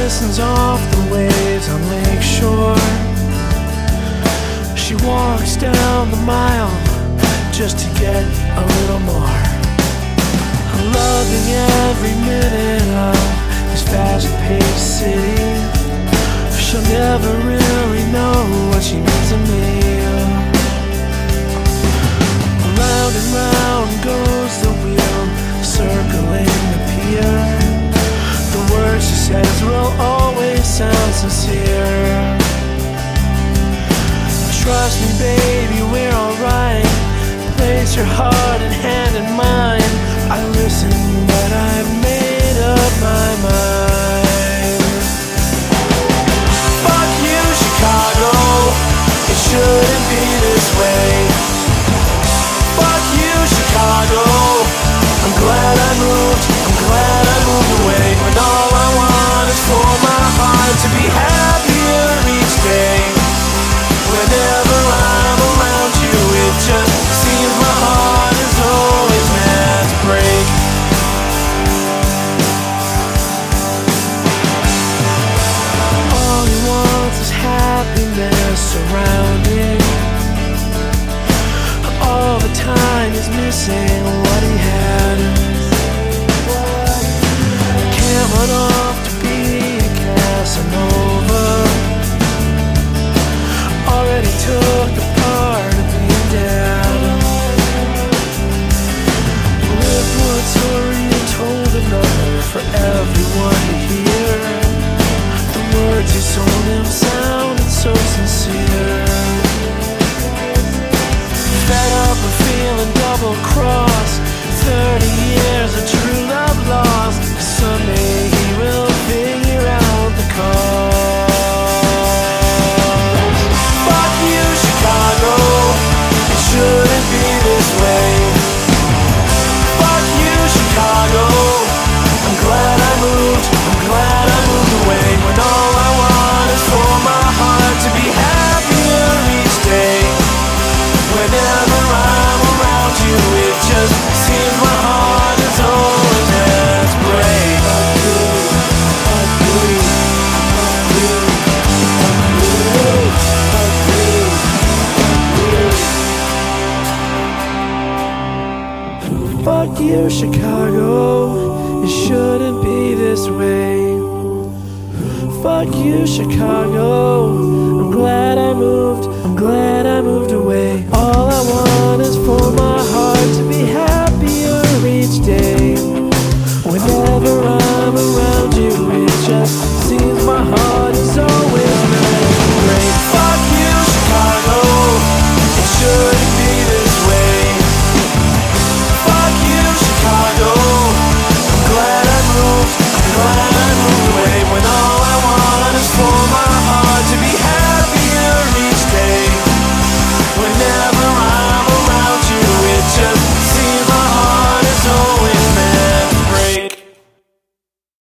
glistens off the waves on Lake Shore. She walks down the mile just to get a little more. Loving every minute of this fast-paced city. She'll never really know what she means to me. Round and round goes the wheel, circling the pier. The words she says will always sound sincere. Trust me, baby, we're alright. Place your heart and hand in mine. I listen, but I've made up my mind. Fuck you, Chicago. It shouldn't be this way. Fuck you, Chicago. I'm glad I moved away. When all I want is for my heart to be happier each day. Whenever I'm around you, it just seems my heart is always meant to break. All he wants is happiness surrounding. All the time he's missing what he had. Can't run off to be a Casanova. Already took the part of being dead. Lived one story and told another for everyone to hear. The words he sold him sounded so sincere. Fed up and feeling double-crossed. 30 years of true love lost. Someday he will figure out the cause. Fuck you, Chicago. It shouldn't be this way. Fuck you, Chicago. I'm glad I moved away. When all I want is for my heart to be happier each day. Whenever I'm around you, it just seems my heart is always meant to break. Fuck you, Chicago. It shouldn't be this way. Fuck you, Chicago.